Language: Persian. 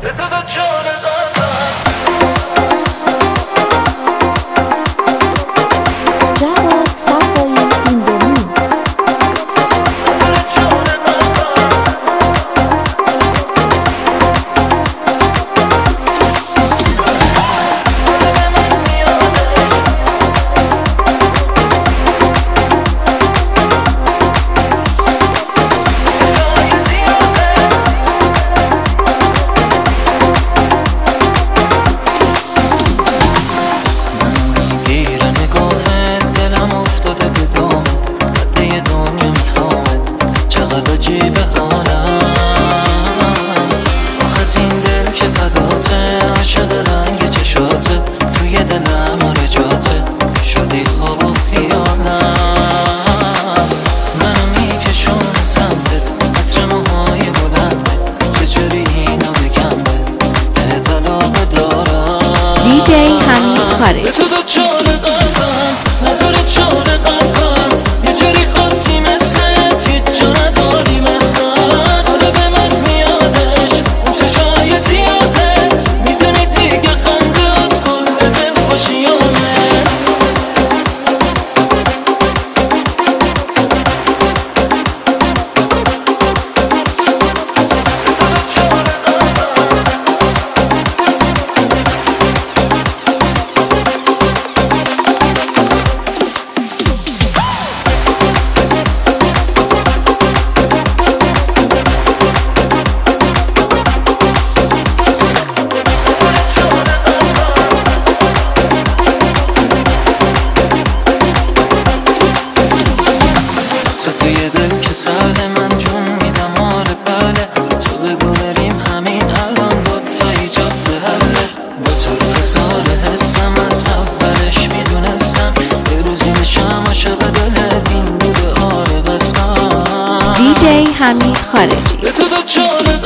جواد صفایی این the mix. DJ حمید خارجی توی دل که ساده من جون میدم آره بله تو بگو بریم همین الان دوتایی جاده حله با تو هزار حسم از اولش میدونستم یه روزی میشم عاشق دلت این بوده آره قسمم DJ حمید خارجی به تو دو چاره